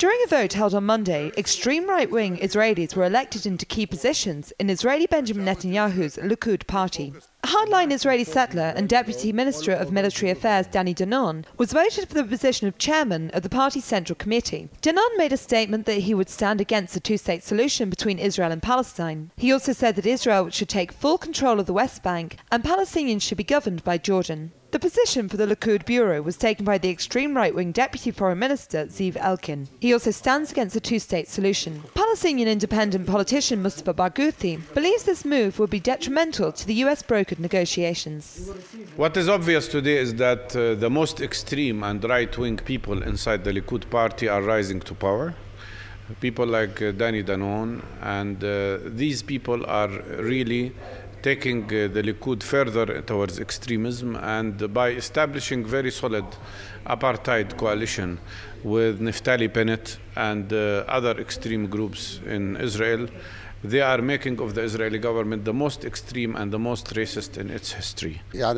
During a vote held on Monday, extreme right-wing Israelis were elected into key positions in Israeli Benjamin Netanyahu's Likud party. Hardline Israeli settler and Deputy Minister of Military Affairs Dani Danon was voted for the position of chairman of the party's Central Committee. Danon made a statement that he would stand against a two-state solution between Israel and Palestine. He also said that Israel should take full control of the West Bank and Palestinians should be governed by Jordan. The position for the Likud bureau was taken by the extreme right-wing Deputy Foreign Minister Ziv Elkin. He also stands against a two-state solution. Palestinian independent politician Mustafa Barghouti believes this move will be detrimental to the US brokered negotiations. What is obvious today is that the most extreme and right-wing people inside the Likud party are rising to power. People like Dani Danon, and these people are really taking the Likud further towards extremism, and by establishing very solid apartheid coalition with Naftali Bennett and other extreme groups in Israel, they are making of the Israeli government the most extreme and the most racist in its history.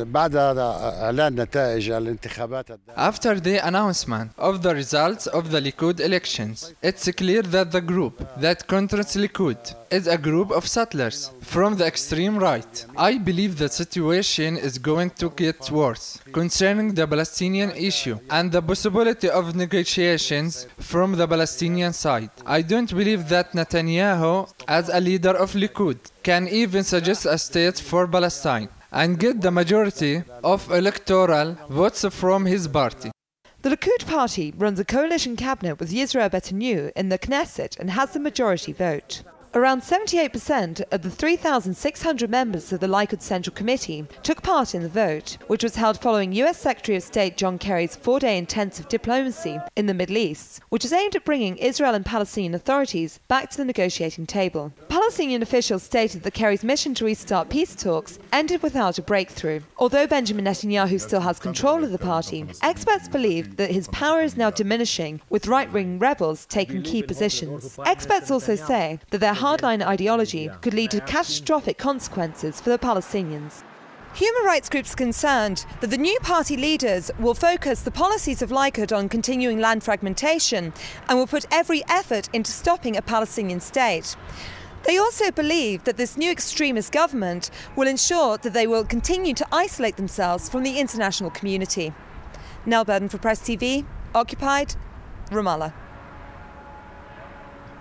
After the announcement of the results of the Likud elections, it's clear that the group that controls Likud is a group of settlers from the extreme right. I believe the situation is going to get worse concerning the Palestinian issue and the possibility of negotiations from the Palestinian side. I don't believe that Netanyahu, as a leader of Likud, can even suggest a state for Palestine and get the majority of electoral votes from his party. The Likud party runs a coalition cabinet with Yisrael Beitenu in the Knesset and has the majority vote. Around 78% of the 3,600 members of the Likud Central Committee took part in the vote, which was held following US Secretary of State John Kerry's 4-day intensive diplomacy in the Middle East, which is aimed at bringing Israel and Palestinian authorities back to the negotiating table. Palestinian officials stated that Kerry's mission to restart peace talks ended without a breakthrough. Although Benjamin Netanyahu still has control of the party, experts believe that his power is now diminishing, with right-wing rebels taking key positions. Experts also say that their hardline ideology could lead to catastrophic consequences for the Palestinians. Human rights groups are concerned that the new party leaders will focus the policies of Likud on continuing land fragmentation and will put every effort into stopping a Palestinian state. They also believe that this new extremist government will ensure that they will continue to isolate themselves from the international community. Nell Burden for Press TV, Occupied, Ramallah.